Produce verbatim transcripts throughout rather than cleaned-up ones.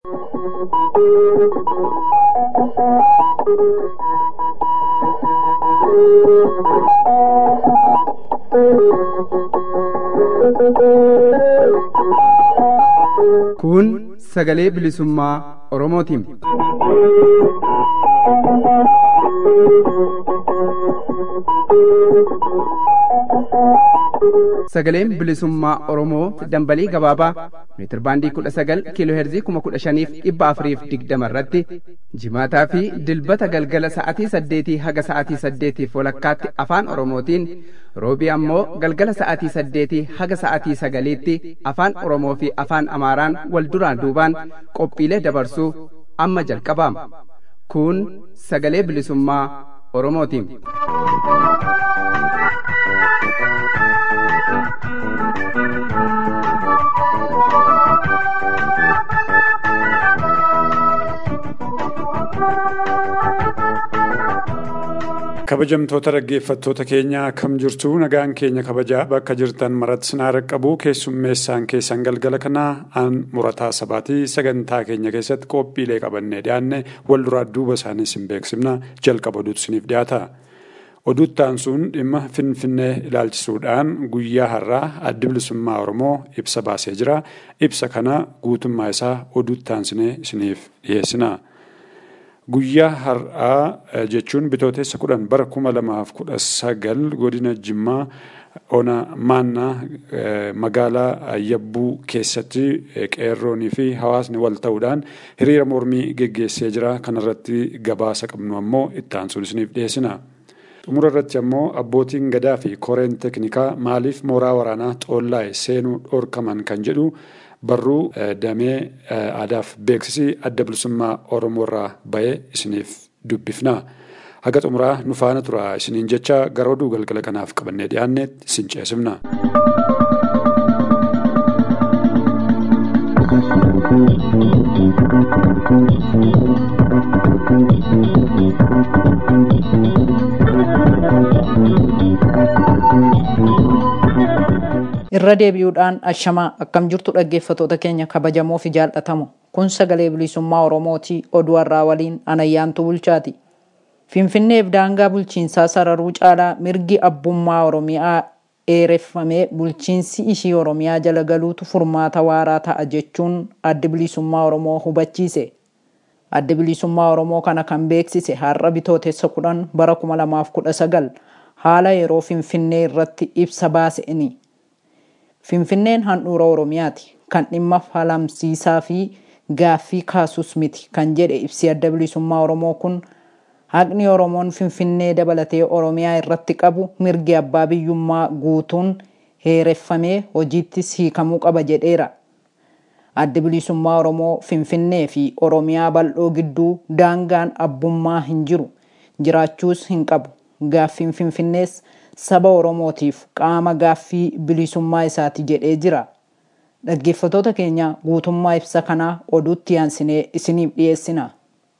Kun sagalee bilisummaa Oromootiin. Sagaleen bilisummaa Oromoo dambalii gabaabaa meetir baandii kudha sagal kiiloo heerzii kuma kudha shaniif dhibba afuriif digdama irratti jimaataa fi dilbata galgala sa'aatii saddeetii haga sa'aatii saddeetiif walakkaatti afaan Oromootiin, roobii ammoo galgala sa'aatii saddeetii haga sa'aatii sagaliitti afaan Oromoo fi afaan Amaaraan wal duraan duubaan qophiilee dabarsuu amma jalqabama. Kun sagalee bilisummaa Oromootiin. Kabajamtoota dhaggeeffattoota keenya akkam jirtu, nagaan keenya kabajaa bakka jirtan maratti sinaa raqqabu. Keessummeessaan keessan galgala kanaa aan murataa sabaatii sagantaa keenya keessatti qophiilee qabannee dhiyaanne wal duraa duuba isaanii sin beeksifna. Jalqaba oduutu siniif dhiyaata. Oduuttaan sun dhimma Finfinnee ilaalchisuudhaan guyyaa har'aa addi bilisummaa Oromoo ibsa baasee jira. Ibsa kana guutummaa isaa oduuttaan siniif dhiyeessina. Guyyaa har'aa jechuun bitootessa kudhan bara kuma lamaaf kudha sagal godina Jimmaa ona maannaa magaalaa Yabbuu keessatti qeerroonii fi hawaasni wal ta'uudhaan hiriira mormii geggeessee jira. Kanarratti gabaasa qabnu ammoo itti aansuun isiniif dhiyeessina. Xumura irratti ammoo abbootiin gadaa fi koreen teknikaa maaliif mooraa waraanaa Xoollaay seenuu dhorkaman kan jedhu barruu damee aadaaf beeksisi adda bilisummaa Oromoo irraa ba'ee isiniif dubbifna. Haga xumuraa nu faana tura isiniin jecha gara oduu galgala kanaaf qabannee dhiyaanneetti isin ceesifna. Irra deebi'uudhaan ashamaa akkam jirtu dhaggeeffattoota keenya kabajamoo fi jaallatamoo. Kun sagalee bilisummaa Oromooti. Oduu har'aa waliin Anayyaantuu Bulchaati. Finfinneef daangaa bulchiinsaa sararuu caalaa mirgi abbummaa Oromiyaa eereffamee bulchiinsi ishii Oromiyaa jala galuutu furmaata waaraa ta'a jechuun addi bilisummaa Oromoo hubachiise. Addi bilisummaa Oromoo kana kan beeksise har'a bitootessa kudhan bara kuma lamaaf kudha sagal haala yeroo Finfinnee irratti ibsa baaseen. Finfinneen handhuura Oromiyaati. Kan dhimma falamsiisaa fi gaaffii kaasus miti kan jedhe ibsi adda bilisummaa Oromoo kun haqni Oromoon Finfinnee dabalatee Oromiyaa irratti qabu mirgi abbaa biyyummaa guutuun heereffamee hojiittis hiikamuu qaba jedheera. Addi bilisummaa Oromoo Finfinnee fi Oromiyaa bal'oo gidduu daangaan abbummaa hin jiru, jiraachuus hin qabu. Gaaffiin Finfinnees saba Oromootiif qaama gaaffii bilisummaa isaati jedhee jira. Dhaggeeffattoota keenya guutummaa ibsa kanaa oduutti aansinee isiniif dhiyeessina.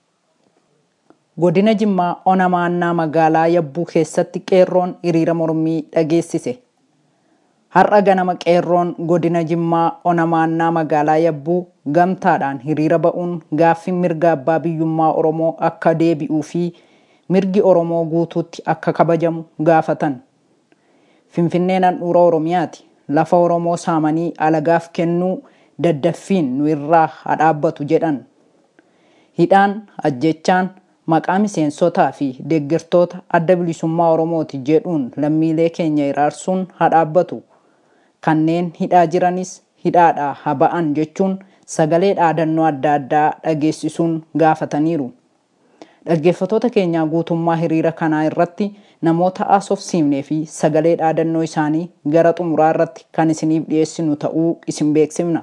Godina Jimmaa ona maannaa magaalaa Yabbuu keessatti qeerroon hiriira mormii dhageessise. Har'a ganama qeerroon godina Jimmaa ona maannaa magaalaa Yabbuu gamtaadhaan hiriira ba'uun gaaffiin mirga abbaa biyyummaa Oromoo akka deebi'uu fi mirgi Oromoo guutuutti akka kabajamu gaafatan. Finfinneen handhuura Oromiyaati. Lafa Oromoo saamanii alagaaf kennuu daddaffiin nu irraa haa dhaabbatu jedhan. Hidhaan, ajjechaan, maqaa miseensotaa fi deeggartoota adda bilisummaa Oromooti jedhuun lammiilee keenya iraarsuun haa dhaabbatu. Kanneen hidhaa jiranis hidhaadhaa haa ba'an jechuun sagalee dhaadannoo adda addaa dhageessisuun gaafataniiru. Dhaggeeffattoota keenya guutummaa hiriira kanaa irratti namoota haasofsiifnee fi sagalee dhaadannoo isaanii gara xumuraa irratti kan isiniif dhiyeessinu ta'uu isin beeksifna.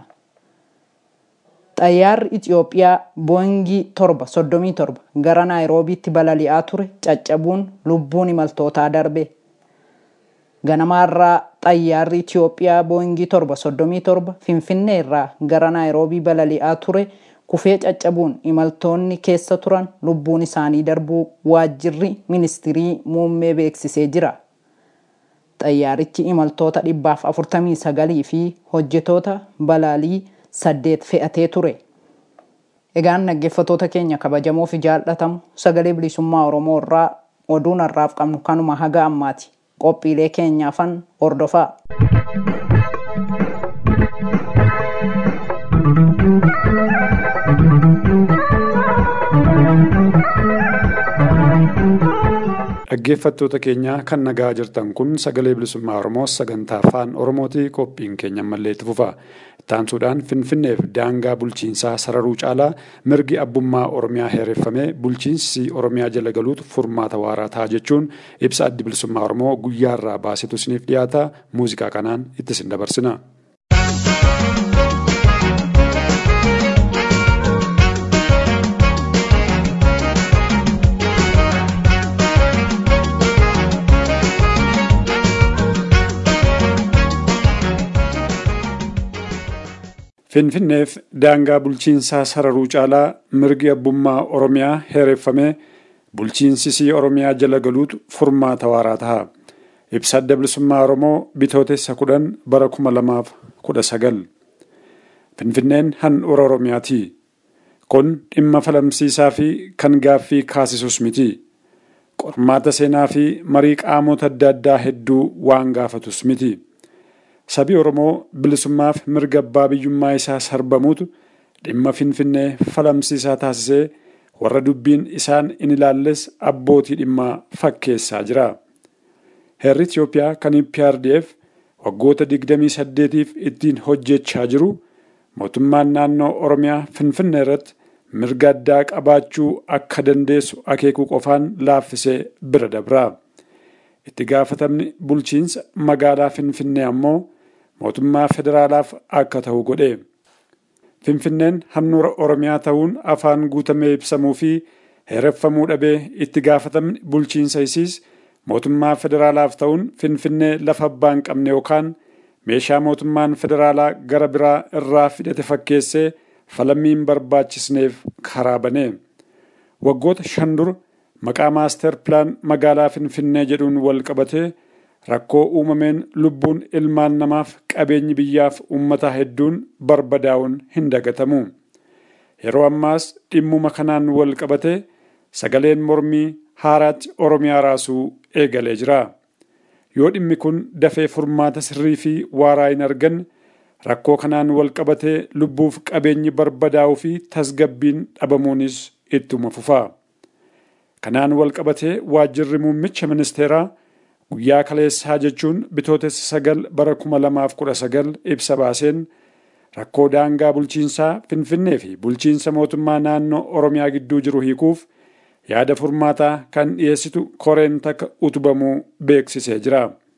Xayyaarri Itoophiyaa Boeingii torba soddomii torba gara Naayiroobiitti balali'aa ture caccabuun lubbuun imaltootaa darbe. Ganamaarraa xayyaarri Itoophiyaa Boeingii torba soddomii torba Finfinnee irraa gara Naayiroobii balali'aa ture kufee caccabuun imaltoonni keessa turan lubbuun isaanii darbuu waajjirri ministirii muummee beeksisee jira. Xayyaarichi imaltoota dhibbaaf afurtamii sagalii fi hojjetoota balaalii saddeet fe'atee ture. Egaan dhaggeeffattoota keenya kabajamoo fi jaallatamu sagalee bilisummaa Oromoo irraa oduun har'aaf qabnu kanuma haga ammaati. Qophiilee keenyaafan hordofaa. Dhaggeeffattoota keenya kan nagaa jirtan kun sagalee bilisummaa Oromoo sagantaa afaan Oromooti. Qophiin keenya ammallee itti fufa. Taansuudhaan Finfinneef daangaa bulchiinsaa sararuu caalaa mirgi abbummaa Oromiyaa heereffamee bulchiinsi Oromiyaa jala galuutu furmaata waaraa ta'a jechuun ibsa addi bilisummaa Oromoo guyyaarraa baasetu isiniif dhiyaata. Muuziqaa kanaan itti isin dabarsina. Finfinneef daangaa bulchiinsaa sararuu caalaa mirgi abbummaa Oromiyaa heereffamee bulchiinsi Oromiyaa jala galuutu furmaata waaraa ta'a. Ibsa adda bilisummaa Oromoo bitootessa kudhan bara kuma lamaaf kudha sagal. Finfinneen handhuura Oromiyaati. Kun dhimma falamsiisaa fi kan gaaffii kaasisus miti. Qormaata seenaa fi marii qaamota adda addaa hedduu waan gaafatus miti. Sabi Oromoo bilisummaaf mirga abbaa biyyummaa isaa sarbamuutu dhimma Finfinnee falamsiisaa taasisee warra dubbiin isaan in ilaalles abbootii dhimmaa fakkeessaa jira. Heerri Itoophiyaa kan P R D F waggoota digdamii saddeetiif ittiin hojjechaa jiru mootummaan naannoo Oromiyaa Finfinnee irratti mirga addaa qabaachuu akka dandeessu akeekuu qofaan laaffisee bira dabra. Itti gaafatamni bulchiinsa magaalaa Finfinnee ammoo mootummaa federaalaaf akka ta'u godhe. Finfinneen handhuura Oromiyaa ta'uun afaan guutamee ibsamuu fi heereffamuu dhabee itti gaafatamni bulchiinsa isiis mootummaa federaalaaf ta'uun Finfinnee lafa abbaa hin qabne yookaan meeshaa mootummaan federaalaa gara biraa irraa fidate fakkeessee falammii hin barbaachisneef karaa bane. Waggoota shan dura maqaa maaster pilaan magaalaa Finfinnee jedhuun wal qabatee rakkoo uumameen lubbuun ilmaan namaaf qabeenyi biyyaaf uummataa hedduun barbadaa'uun hin dagatamu. Yeroo ammaas dhimmuma kanaan wal qabatee sagaleen mormii haaraatti Oromiyaa raasuu eegalee jira. Yoo dhimmi kun dafee furmaata sirrii fi waaraa hin arganne rakkoo kanaan wal qabatee lubbuuf qabeenyi barbadaa'uu fi tasgabbiin dhabamuunis ittuma fufa. Kanaan wal qabatee waajjirri muummicha ministeeraa guyyaa kaleessaa jechuun bitootessa sagal bara kuma lamaaf kudha sagal ibsa baaseen rakkoo daangaa bulchiinsaa Finfinnee fi bulchiinsa mootummaa naannoo Oromiyaa gidduu jiru hiikuuf yaada furmaataa kan dhiyeessitu koreen takka utubamuu beeksisee jira.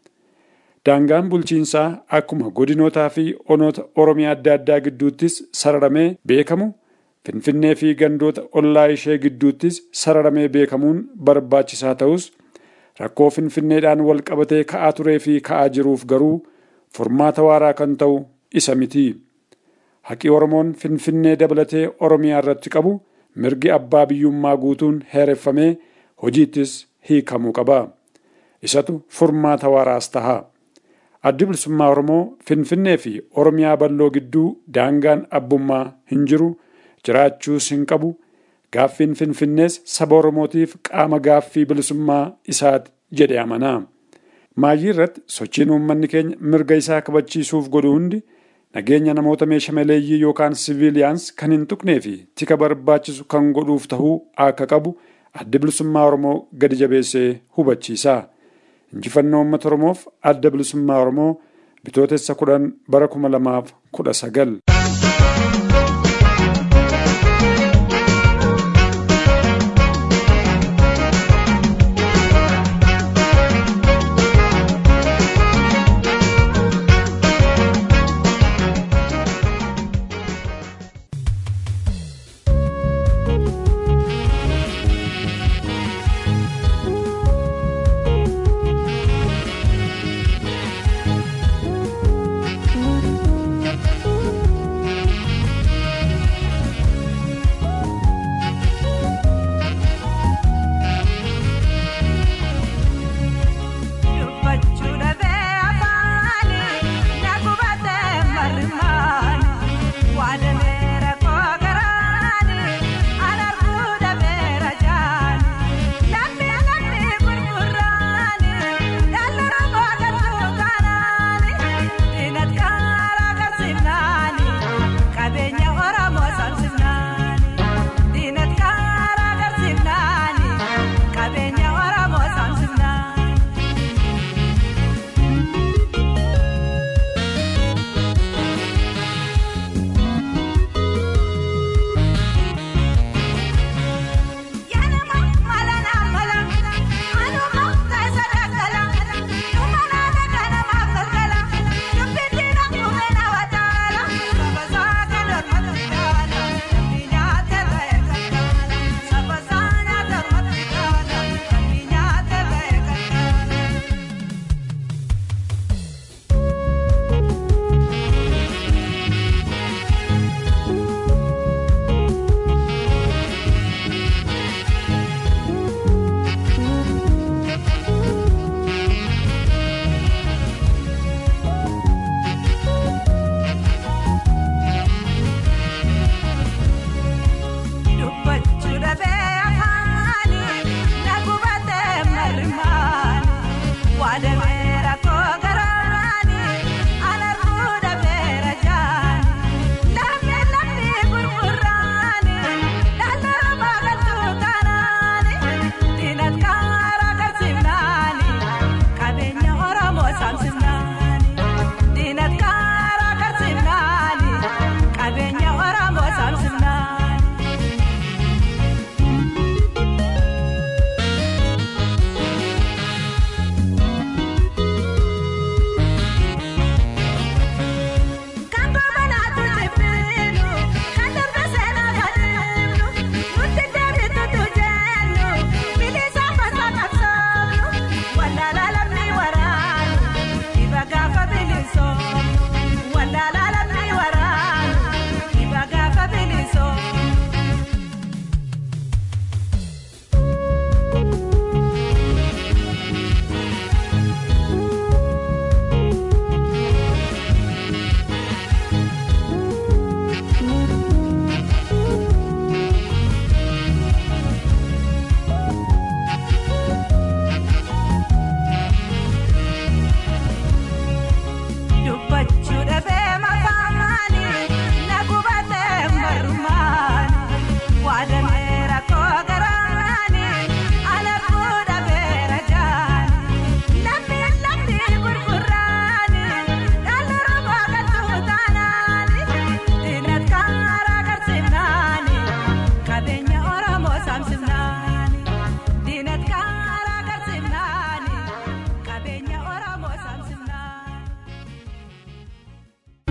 Daangaan bulchiinsaa akkuma godinootaa fi onoota Oromiyaa adda addaa gidduuttis sararamee beekamu Finfinnee fi gandoota ollaa ishee gidduuttis sararamee beekamuun barbaachisaa ta'us rakkoo Finfinneedhaan wal qabatee ka'aa turee fi ka'aa jiruuf garuu furmaata waaraa kan ta'u isa miti. Haqi Oromoon Finfinnee dabalatee Oromiyaa irratti qabu mirgi abbaa biyyummaa guutuun heereffamee hojiittis hiikamuu qaba. Isatu furmaata waaraas taha. Addi bilisummaa Oromoo Finfinnee fi Oromiyaa balloo gidduu daangaan abbummaa hin jiru, jiraachuus hin qabu. Gaaffiin Finfinnees saba Oromootiif qaama gaaffii bilisummaa isaati jedhee amana. Maayii irratti sochiin uummanni keenya mirga isaa kabachiisuuf godhu hundi nageenya namoota meeshaa maleeyyii yookaan siviiliyaans kan hin tuqnee fi tika barbaachisu kan godhuuf tahuu akka qabu adda bilisummaa Oromoo gadi jabeessee hubachiisa. Injifannoo uummata Oromoof adda bilisummaa Oromoo bitootessa kudhan bara kuma lamaaf kudha sagal.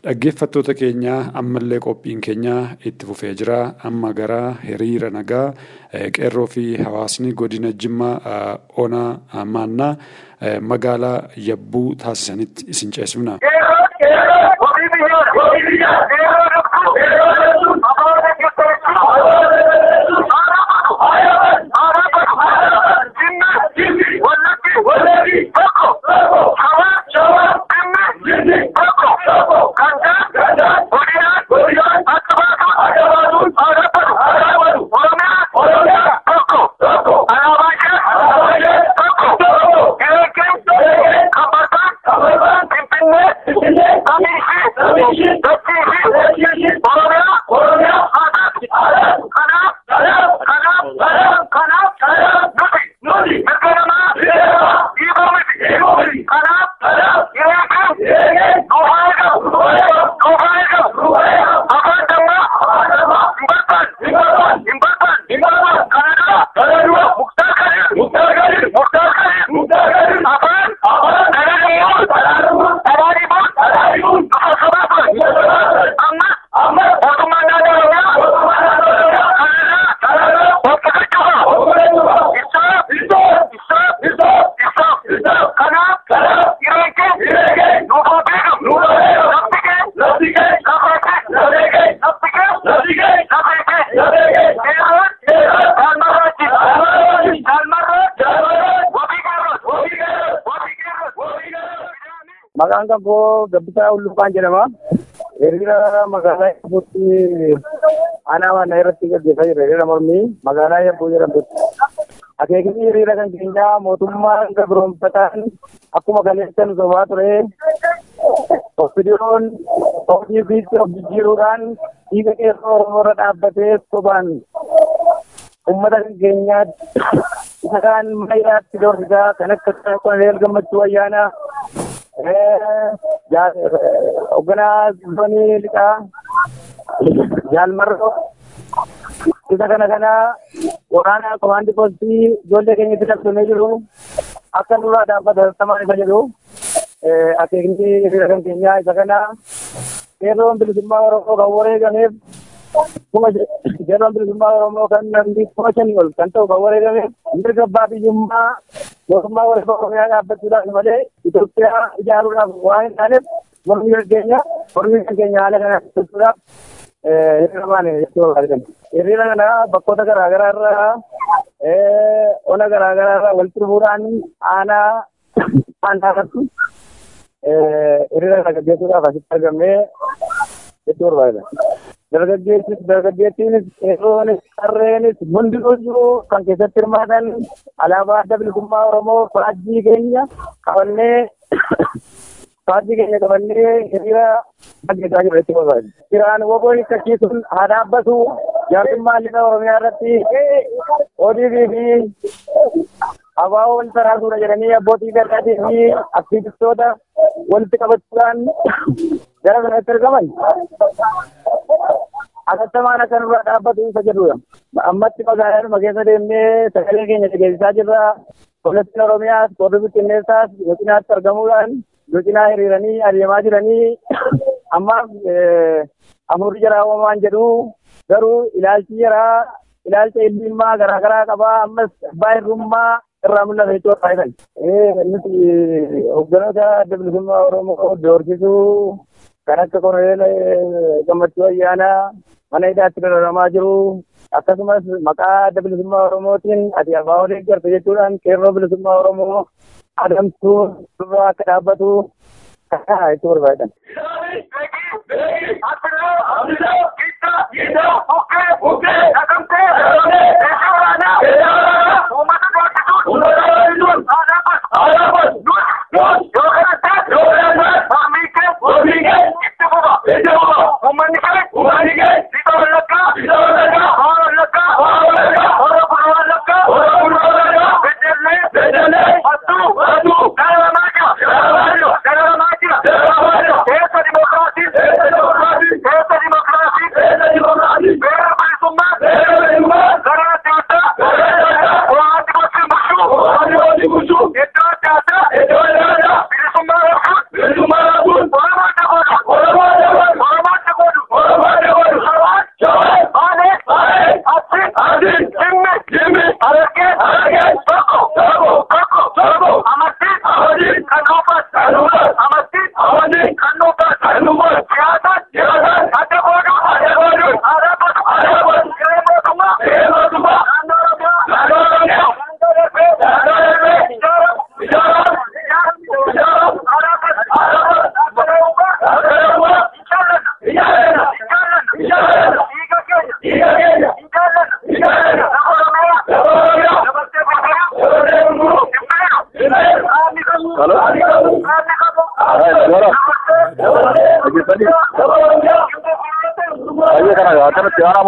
Dhaggeeffattoota keenya ammallee qophiin keenya itti fufee jira. Amma gara hiriira nagaa qeerroo fi hawaasni godina Jimmaa Onaa Maannaa magaalaa Yabbuu taasisanitti isin ceesifna. Maqaan koo Gabbisaa Ulluqaan jedhama. Hiriira magaalaa Yabbuutti aanaa Maannaa irratti gaggeessaa jira. Hiriira mormii magaalaa Yabbuu jedhamtutti. Akeekni hiriira kan keenyaa mootummaan gabroonfataan akkuma kaleessa nu sobaa ture. Ofidiyoon hojii biitti of jijjiiruudhaan dhiiga qeerroo Oromoo irra dhaabbatee sobaan uummata keenyaa isa kaan mayyaatti doorsisaa kan akka Koloneel Gammachuu Ayyaanaa hoogganaa zoonii lixaa Jaalmarroo isa kana kana waraana komaandii poostii ijoollee keenyatti dabsonee jiru akka duraa dhaabbata tamaan isa jedhu akeekni hiriira kan keenyaa isa kana qeerroon bilisummaa Oromoo kan wareegameef kuma qeerroon bilisummaa Oromoo kan namni kuma shanii ol kan ta'u kan wareegameef mirga abbaa biyyummaa mootummaa warra Oromiyaa dhaabbachuudhaaf malee Itoophiyaa ijaaruudhaaf waan hin taaneef mormii keenya mormii keenya haala kana ibsuudhaaf hiriira baane jechuu barbaadatan. Hiriira kana bakkoota garaa garaa irraa ona garaa garaa irraa walitti dhufuudhaan aanaa aanaa irratti hiriira kana gaggeessuudhaaf asitti argamnee jechuu barbaadatan. Dargaggeessis dargaggeettiinis qeerroonis qarreenis hundinuu kan keessatti hirmaatan alaabaa adda bilisummaa Oromoo faajjii keenya qabannee faajjii keenya qabannee hiriira gaggeessaa jirra jechuudha barbaada. Firaan woboon hiikkachiisuun haa dhaabbatu jaarsummaa lixa Oromiyaa irratti O D P fi abaaboo wal taraasuudha jedhanii abbootii gadaatii fi aktiivistoota walitti qabachuudhaan gara kanatti argaman. Atattamaan akka nurraa dhaabbatu isa jedhudha. Ammatti magaalaa keessa deemnee sagalee keenya dhageessisaa jirra. Poolisiin Oromiyaas qorri bittinneessaas yoo cinaatti argamuudhaan yoo cinaa hiriiranii adeemaa jiranii ammaaf afuurri jaraa uumamaan jedhu garuu ilaalchi jaraa ilaalcha ilmiimmaa garaa garaa qabaa ammas abbaa hirrummaa irraa mul'ata jechuudha faayidan. Nuti hogganoota adda bilisummaa Oromoo doorsisuu kan akka Koloneel Gammachuu Ayyaanaa mana hidhaatti dararamaa jiru akkasumas maqaa adda bilisummaa Oromootiin ati abbaa deeggarta jechuudhaan qeerroo bilisummaa Oromoo adamsuu durraa akka dhaabbatu kana itti barbaadan.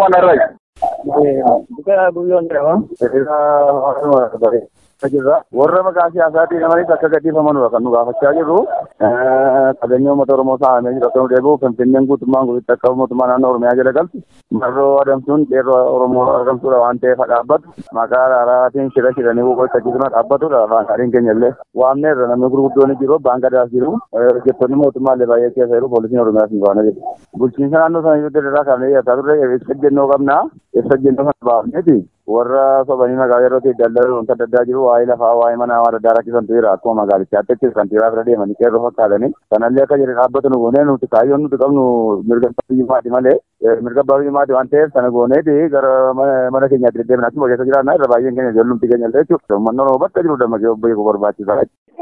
mana rai. Bukan bukan apa? Kita dari Kajira. Warna makasih asati namanya tak kagati pemanu akan nuga facah jiru. Kadangnya motor mosa ini datang debo pentingnya gue tuh manggu kita kau mau teman orang meja legal. Maro adam sun kero orang mau orang tuh ante abad. Maka arah ting sila sila nih gue kajira abad tuh lah hari ini nyale. Wamne nama guru tuh nih jiru bangga dah jiru. Kita nih mau teman leba ya kiasa jiru polisi orang meja singgah nih. Bulcin sana anu sana itu tidak karena ya tahu deh esok jenuh kamna esok jenuh kan bawa nih. Warra sobani magari roti dallar unta dadda jiru ayla hawa mana awara dara kisan tira ko magari chatte kisan tira rade mani ke ro hakale ni tanalle ka jere abatu nu gone nu tayi onu kamnu mirga pati ma di male mirga bawi ma di ante tan gone di gar mana ke nyadri de na mo ke jira na ra bayen ke jolum tige nyalte chu manno no bat jiru dama ke obai ko barbati dara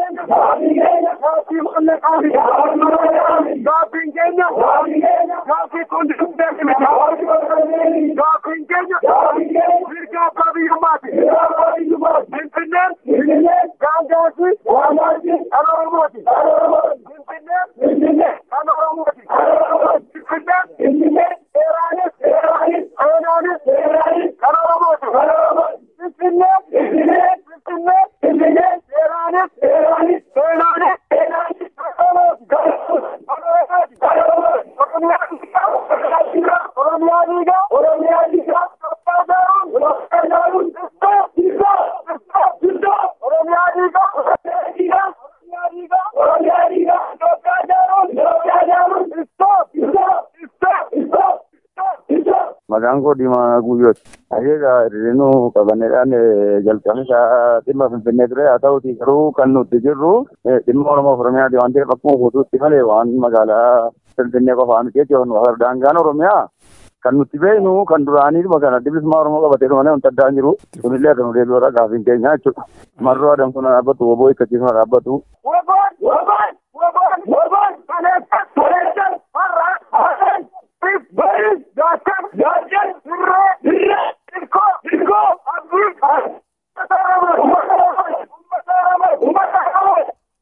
Maganggo di mana guyot. Aja reno kabaneran jalkan sa timba penegre atau tiru kanu tiru timba orang orang di ante pakmu hutu timale wan magala penegre ko fan ke jon war dangano romya kanu tibe nu kandurani magana dibis mar mo ka batero ne unta danjiru unile kanu de lora gafin ke nya marro adam kuna abatu boy kati mar abatu waban waban waban waban paneta paneta marra hasan Baris, dasar, dasar, sirre, sirre, irko, irko, abdul, matarama, matarama, matarama, matarama,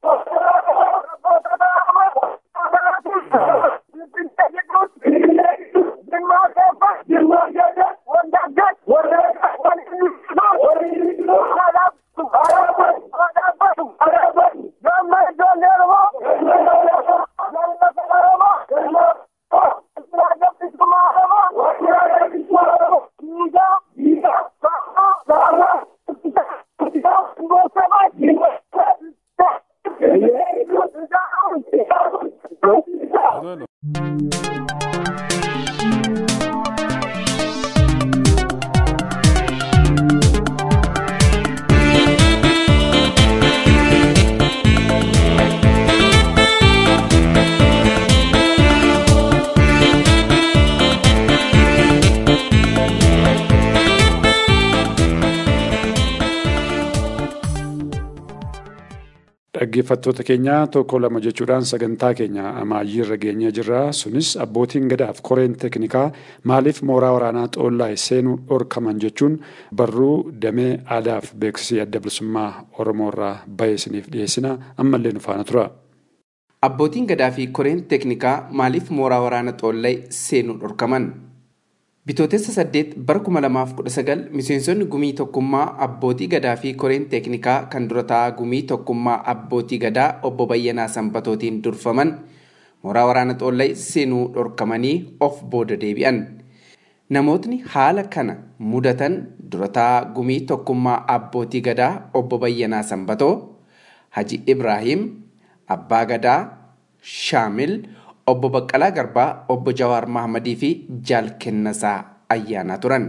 Dhaggeeffattoota keenya tokko lama jechuudhaan sagantaa keenya amaayyirra geenyee jirra. Sunis abbootiin gadaaf koreen teeknikaa maaliif mooraa waraanaa xoollaa seenuu dhorkaman jechuun barruu damee aadaaf beeksisii adda bilisummaa Oromoorraa bahee isiniif dhiyeessina. Ammallee nu faana tura. Abbootiin gadaa fi koreen teeknikaa maaliif mooraa waraanaa xoollaa seenuu dhorkaman? Bitootessa saddeet bara kuma lamaaf kudha sagal miseensonni gumii tokkummaa abbootii gadaa fi koreen teeknikaa kan dura taa'aa gumii tokkummaa abbootii gadaa obbo Bayyanaa Sanbatootiin durfaman mooraa waraana xoollaa seenuu dhorkamanii of booda deebi'an. Namootni haala kana mudatan dura taa'aa gumii tokkummaa abbootii gadaa obbo Bayyanaa Sanbatoo, Haji Ibrahim, Abbaa Gadaa, Shaamil, obbo Baqqalaa Garbaa, obbo Jawaar Mahamadii fi Jaal Kennasaa ayyaanaa turan.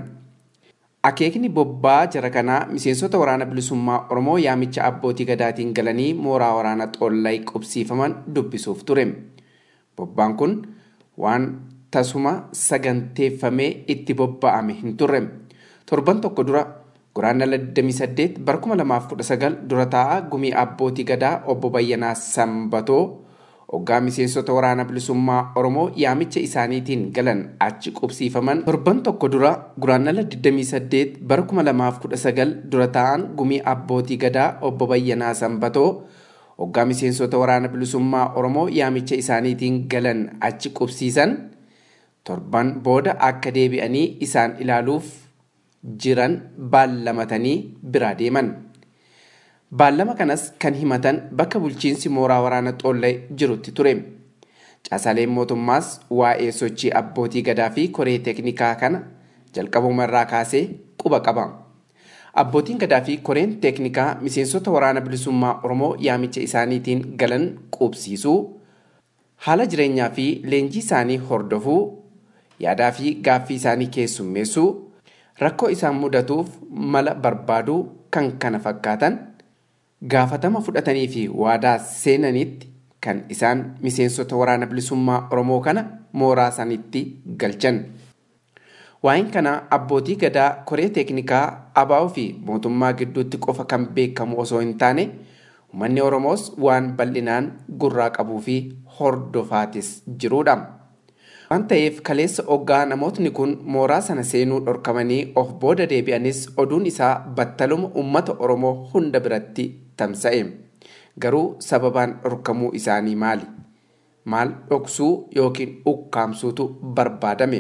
Akeekni bobbaa jara kanaa miseensota waraana bilisummaa Oromoo yaamicha abbootii gadaatiin galanii mooraa waraana xoollaa qubsiifaman dubbisuuf ture. Bobbaan kun waan tasuma saganteeffamee itti bobba'ame hin turre. Torban tokko dura guraandhala digdamii saddeet bara kuma lamaaf kudha sagal dura taa'aa gumii abbootii gadaa obbo Bayyanaa Sanbatoo hoggaa miseensota waraana bilisummaa Oromoo yaamicha isaaniitiin galan achi qubsiifaman torban tokko dura guraandhala digdamii saddeet bara kuma lamaaf kudha sagal dura taa'an gumii abbootii gadaa obbo Bayyanaa Sanbatoo hoggaa miseensota waraana bilisummaa Oromoo yaamicha isaaniitiin galan achi qubsiisan torban booda akka deebi'anii isaan ilaaluuf jiran baallamatanii biraa deeman. Baallama kanas kan himatan bakka bulchiinsi mooraa waraana Xoollee jirutti ture. Caasaaleen mootummaas waa'ee sochii abbootii gadaa fi koree teeknikaa kana jalqabuma irraa kaasee quba qaba. Abbootiin gadaa fi koreen teeknikaa miseensota waraana bilisummaa Oromoo yaamicha isaaniitiin galan quubsiisuu, haala jireenyaa fi leenjii isaanii hordofuu, yaadaa fi gaaffii isaanii keessummeessuu, rakkoo isaan mudatuuf mala barbaaduu kan kana fakkaatan gaafatama fudhatanii fi waadaa seenanitti kan isaan miseensota waraana bilisummaa Oromoo kana mooraa sanitti galchan. Waa'een kana abbootii gadaa koree teeknikaa abaa'uu fi mootummaa gidduutti qofa kan beekamu osoo hin taane uummanni Oromoos waan bal'inaan gurraa qabuu fi hordofaatis jiruudha. Waan ta'eef kaleessa oggaa namootni kun mooraa sana seenuu dhorkamanii of booda deebi'anis oduun isaa battaluma uummata Oromoo hunda biratti tamsa'e. Garuu sababaan dhorkamuu isaanii maali? Maal dhoksuu yookiin ukkaamsuutu barbaadame?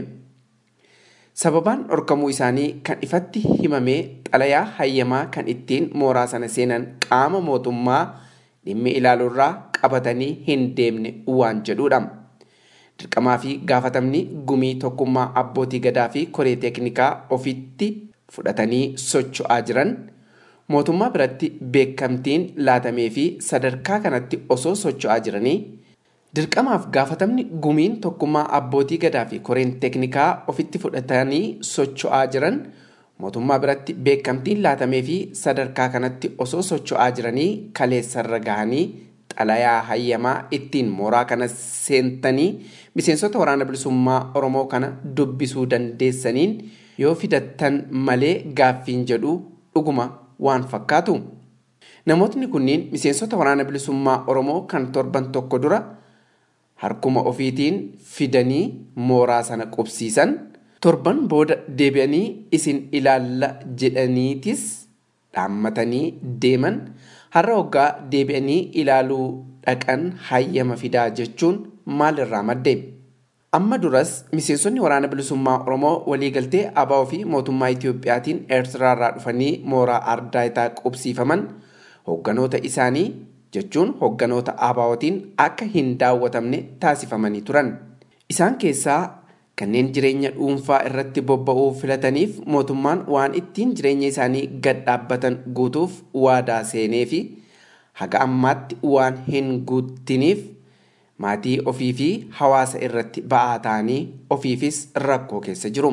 Sababaan dhorkamuu isaanii kan ifatti himamee xalayaa hayyamaa kan ittiin mooraa sana seenan qaama mootummaa dhimmi ilaaluurraa qabatanii hin deemne waan jedhuudha. Dirqamaa fi gaafatamni gumii tokkummaa abbootii gadaa fi koree teeknikaa ofitti fudhatanii socho'aa jiran mootummaa biratti beekamtiin laatamee fi sadarkaa kanatti osoo socho'aa jiranii dirqamaaf gaafatamni gumiin tokkummaa abbootii gadaa fi koreen teeknikaa ofitti fudhatanii socho'aa jiran mootummaa biratti beekamtiin laatamee fi sadarkaa kanatti osoo socho'aa jiranii kaleessarra gahanii xalayaa hayyamaa ittiin mooraa kana seentanii miseensota waraana bilisummaa Oromoo kana dubbisuu dandeessaniin yoo fidattan malee gaaffiin jedhu dhuguma waan fakkaatu. Namootni kunniin miseensota waraana bilisummaa Oromoo kan torban tokko dura harkuma ofiitiin fidanii mooraa sana qubsiisan torban booda deebi'anii isin ilaalla jedhaniitis dhaammatanii deeman har'a hoggaa deebi'anii ilaaluu dhaqan hayyama fidaa jechuun maalirraa madde? Amma duras miseensonni waraana bilisummaa Oromoo waliigaltee abaa'oo fi mootummaa Itiyoophiyaatiin Eertiraarraa dhufanii mooraa Ardaayitaa qubsiifaman hogganoota isaanii jechuun hogganoota abaa'ootiin akka hin daawwatamne taasifamanii turan. Isaan keessaa kanneen jireenya dhuunfaa irratti bobba'uu filataniif mootummaan waan ittiin jireenya isaanii gad dhaabbatan guutuuf waadaa seenee fi haga ammaatti waan hin guuttiniif maatii ofii fi hawaasa irratti ba'aa ta'anii ofiifis rakkoo keessa jiru.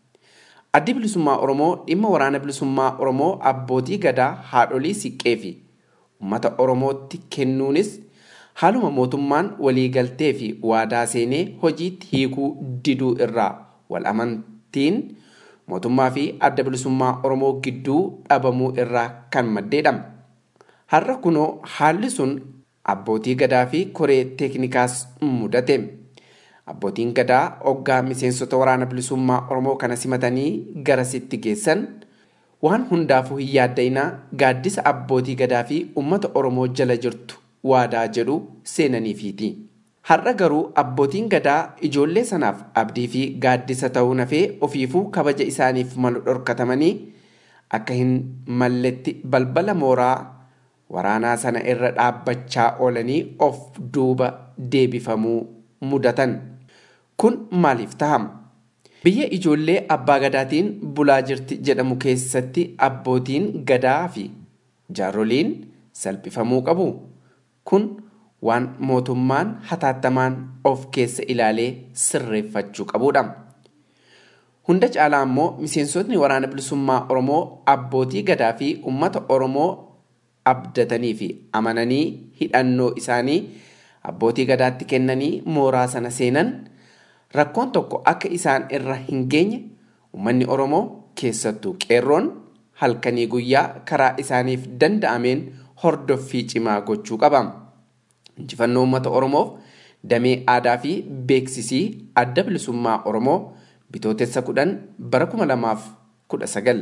Addi bilisummaa Oromoo dhimma waraana bilisummaa Oromoo abbootii gadaa haadholii siqqee fi uummata Oromootti kennuunis haaluma mootummaan waliigaltee fi waadaa seenee hojiitti hiikuu diduu irraa wal amantiin mootummaa fi adda bilisummaa Oromoo gidduu dhabamuu irraa kan maddeedha. Har'a kunoo haalli sun abbootii gadaa fi koree teeknikaas mudate. Abbootiin gadaa hoggaa miseensota waraana bilisummaa Oromoo kana simatanii garasitti geessan waan hundaafuu hin yaadda'inaa gaaddisa abbootii gadaa fi uummata Oromoo jala jirtu waadaa jedhu seenaniifiiti. Har'a garuu abbootiin gadaa ijoollee sanaaf abdii fi gaaddisa ta'uu nafee ofiifuu kabaja isaaniif malu dhorkatamanii akka hin malletti balbala mooraa waraanaa sana irra dhaabbachaa oolanii of duuba deebifamuu mudatan. Kun maaliif tahama? Biyya ijoollee abbaa gadaatiin bulaa jirti jedhamu keessatti abbootiin gadaa fi jaaroliin salphifamuu qabu. Kun waan mootummaan hataattamaan of keessa ilaalee sirreeffachuu qabudha. Hunda caalaa immoo miseensotni waraana bilisummaa Oromoo abbootii gadaa fi uummata Oromoo abdatanii fi amananii hidhannoo isaanii abbootii gadaatti kennanii mooraa sana seenan rakkoon tokko akka isaan irra hin geenye uummanni Oromoo keessattuu qeerroon halkanii guyyaa karaa isaaniif danda'ameen hordoffii cimaa gochuu qaba. Injifannoo uummata Oromoof damee aadaa fi beeksisii adda bilisummaa Oromoo bitootessa kudhan bara kuma lamaaf kudha sagal.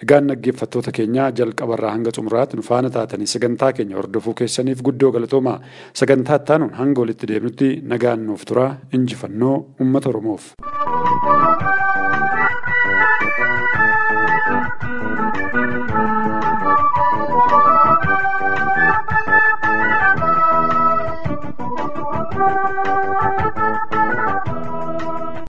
Egaan dhaggeeffattoota keenya jalqabarraa hanga xumuraatti nu faana taatanii sagantaa keenya hordofuu keessaniif guddoo galatoomaa. Sagantaa ittaanuun hanga walitti deemnutti nagaan nuuf turaa. Injifannoo uummata Oromoof.